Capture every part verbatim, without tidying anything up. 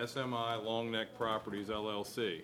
S M I Long Neck Properties L L C.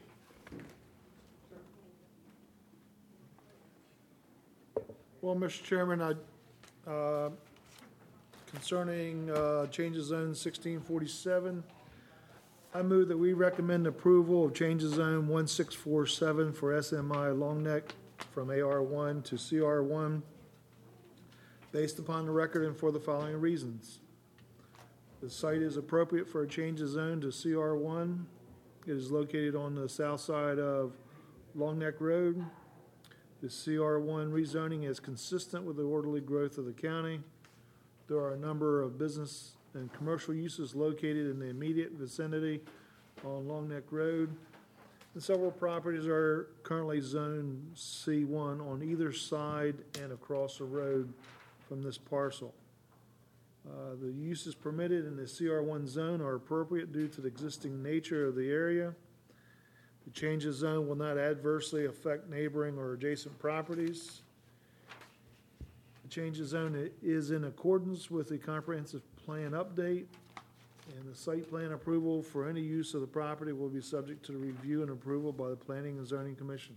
Well, Mister Chairman, I, uh, concerning uh, change of zone sixteen forty-seven, I move that we recommend approval of change of zone one six four seven for S M I Long Neck from A R one to C R one based upon the record and for the following reasons. The site is appropriate for a change of zone to C R one. It is located on the south side of Long Neck Road. The C R one rezoning is consistent with the orderly growth of the county. There are a number of business and commercial uses located in the immediate vicinity on Long Neck Road. And several properties are currently zoned C one on either side and across the road from this parcel. Uh, the uses permitted in the C R one zone are appropriate due to the existing nature of the area. The change of zone will not adversely affect neighboring or adjacent properties. The change of zone is in accordance with the comprehensive plan update, and the site plan approval for any use of the property will be subject to the review and approval by the Planning and Zoning Commission.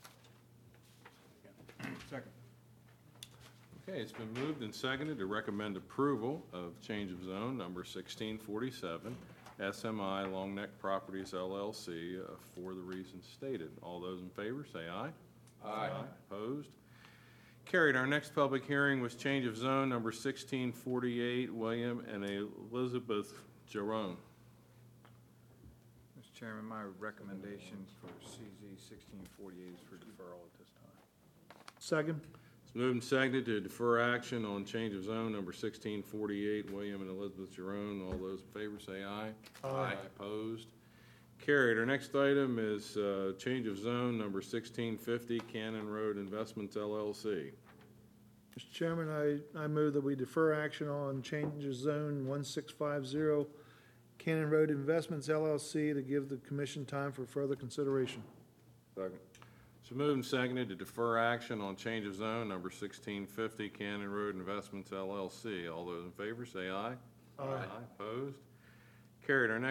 Second. Okay, it's been moved and seconded to recommend approval of change of zone number sixteen forty-seven, S M I Long Neck Properties L L C, uh, for the reasons stated. All those in favor, say aye. Aye. Opposed? Carried. Our next public hearing was change of zone number sixteen forty-eight, William and Elizabeth Jerome. Mister Chairman, my recommendation for C Z sixteen forty-eight is for deferral at this time. Second. It's moved and seconded to defer action on change of zone number sixteen forty-eight, William and Elizabeth Jerome. All those in favor say aye. Aye. Opposed? Carried. Our next item is uh, change of zone number sixteen fifty, Cannon Road Investments L L C. Mister Chairman, I, I move that we defer action on change of zone one six five zero, Cannon Road Investments L L C, to give the commission time for further consideration. Second. So moved and seconded to defer action on change of zone number sixteen fifty, Cannon Road Investments L L C. All those in favor say aye. Aye. Opposed? Carried. Our next